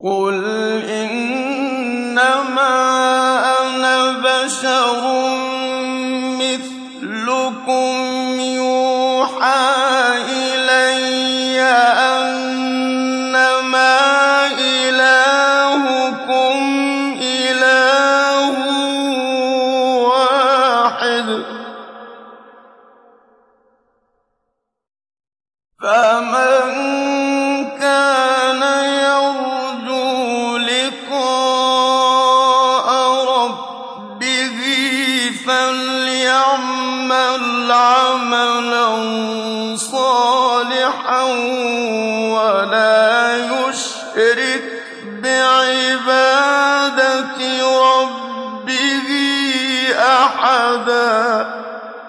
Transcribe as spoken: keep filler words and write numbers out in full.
قُلْ إِنَّمَا أَنَا بَشَرٌ مِّثْلُكُمْ يُوحَىٰ إِلَيَّ أَنَّمَا إِلَٰهُكُمْ إِلَٰهٌ وَاحِدٌ ۖ فَمَن كَانَ يَرْجُو لِقَاءَ رَبِّهِ فَلْيَعْمَلْ عَمَلًا صَالِحًا وَلَا يُشْرِكْ بِعِبَادَةِ رَبِّهِ أَحَدًا